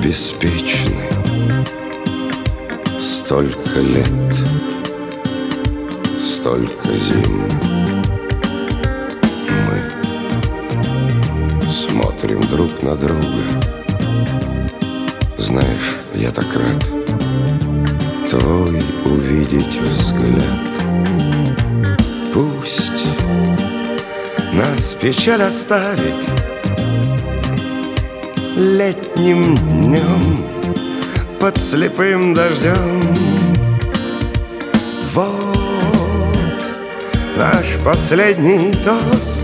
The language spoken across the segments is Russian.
беспечны. Столько лет, столько зим. Мы смотрим друг на друга. Знаешь, я так рад твой увидеть взгляд. Пусть нас печаль оставит летним днем под слепым дождем. Вот наш последний тост.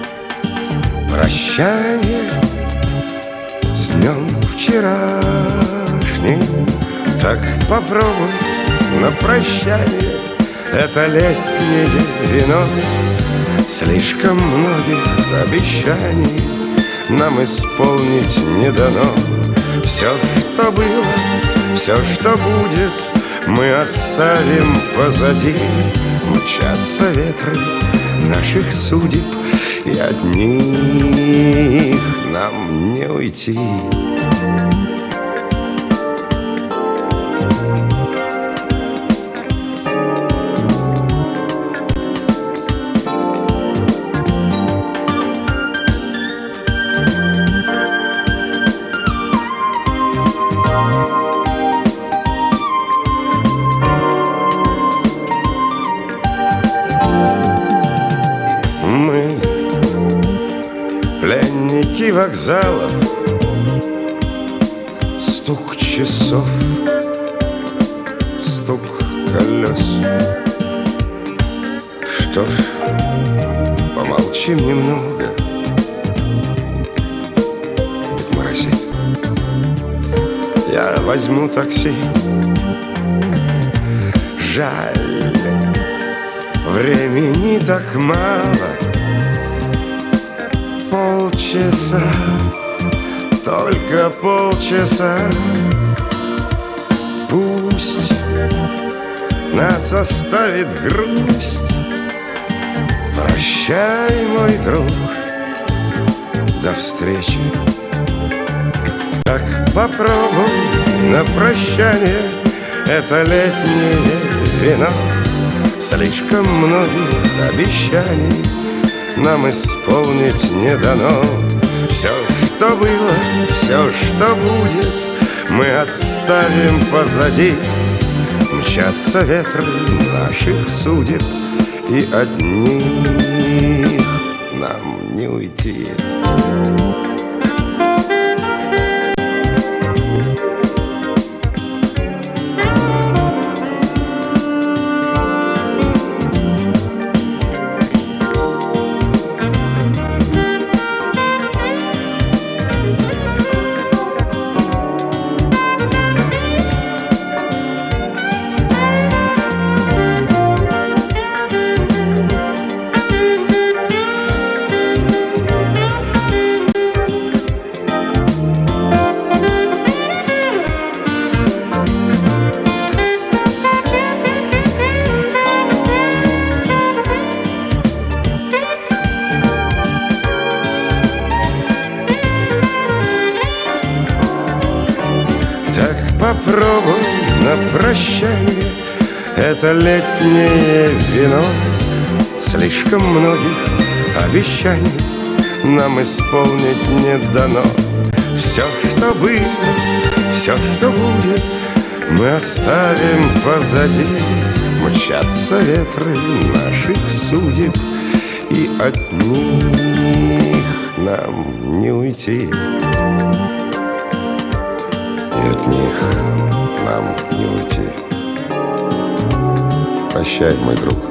Прощание с днем вчерашним. Так попробуй на прощание это летнее вино. Слишком многих обещаний нам исполнить не дано. Все, что было, все, что будет, мы оставим позади. Мчатся ветры наших судеб, и от них нам не уйти. Мы пленники вокзалов, стук часов, стук колес. Что ж, помолчим немного, ведь моросит. Я возьму такси. Жаль, времени так мало. Полчаса, только полчаса. Пусть нас оставит грусть. Прощай, мой друг, до встречи. Так попробуй на прощание это летнее вино. Слишком многих обещаний нам исполнить не дано. Все, что было, все, что будет, мы оставим позади. Мчатся ветры наших судеб, и от них нам не уйти. Так попробуй на прощание это летнее вино. Слишком многих обещаний нам исполнить не дано. Все, что было, все, что будет, мы оставим позади. Мчатся ветры наших судеб, и от них нам не уйти. И от них нам не уйти. Прощай, мой друг.